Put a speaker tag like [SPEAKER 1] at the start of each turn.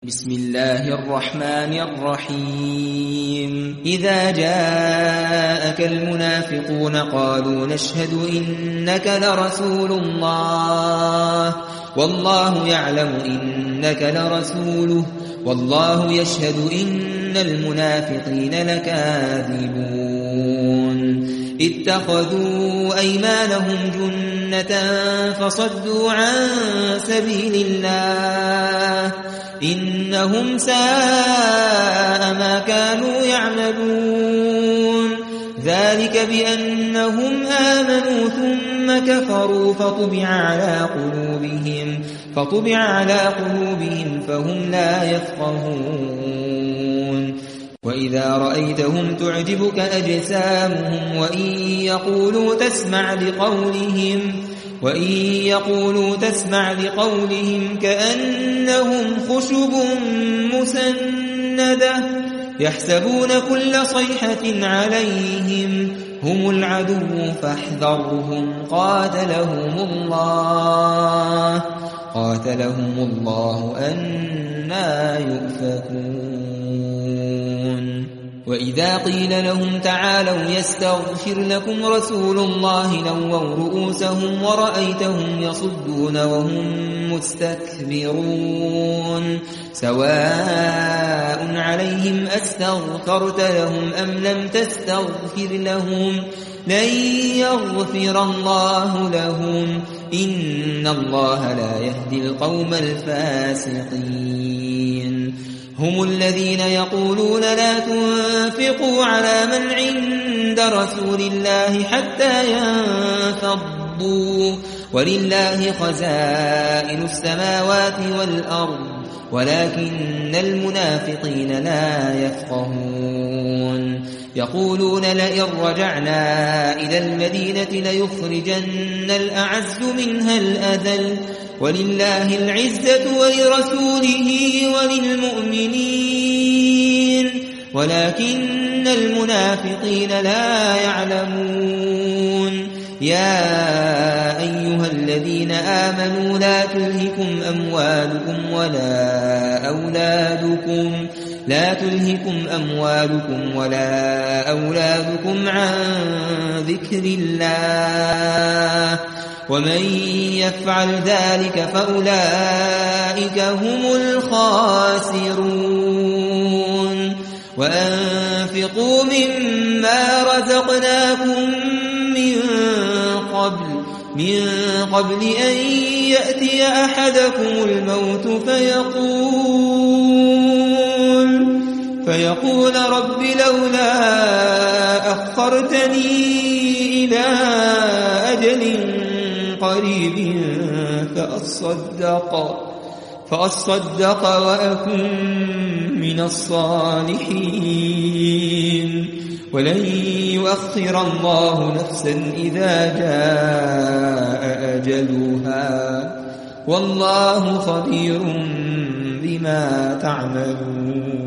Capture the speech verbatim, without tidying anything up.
[SPEAKER 1] بسم الله الرحمن الرحيم إذا جاءك المنافقون قالوا نشهد إنك لرسول الله والله يعلم إنك لرسوله والله يشهد إن المنافقين لكاذبون اتخذوا أيمانهم جنة فصدوا عن سبيل الله إنهم ساء ما كانوا يعملون ذلك بأنهم آمنوا ثم كفروا فطبع على قلوبهم فطبع على قلوبهم فهم لا يفقهون وإذا رأيتهم تعجبك أجسامهم وإن يقولوا تسمع لقولهم وإن يقولوا تسمع لقولهم كأنهم خشب مسندة يحسبون كل صيحة عليهم هم العدو فاحذرهم قاتلهم الله قاتلهم الله أنى يؤفكون وإذا قيل لهم تعالوا يستغفر لكم رسول الله لووا رؤوسهم ورأيتهم يصدون وهم مستكبرون سواء عليهم أستغفرت لهم أم لم تستغفر لهم لن يغفر الله لهم إن الله لا يهدي القوم الفاسقين هم الذين يقولون لا تنفقوا على من عند رسول الله حتى ينفضوا ولله خزائن السماوات والأرض ولكن المنافقين لا يفقهون يقولون لئن رجعنا إلى المدينة ليخرجن الأعز منها الأذل ولله العزة ولرسوله وللمؤمنين ولكن المنافقين لا يعلمون يا أيها الذين آمنوا لا تلهكم أموالكم ولا أولادكم لا تلهكم أموالكم ولا أولادكم عن ذكر الله ومن يفعل ذلك فأولئك هم الخاسرون وأنفقوا مما رزقناكم من قبل من قبل أن يأتي أحدكم الموت فيقول فيقول رب لولا أخرتني إلى أجل قريب فأصدق فأصدق وأكن من الصالحين ولن يؤخر الله نفسا إذا جاء أجلها والله خبير بما تعملون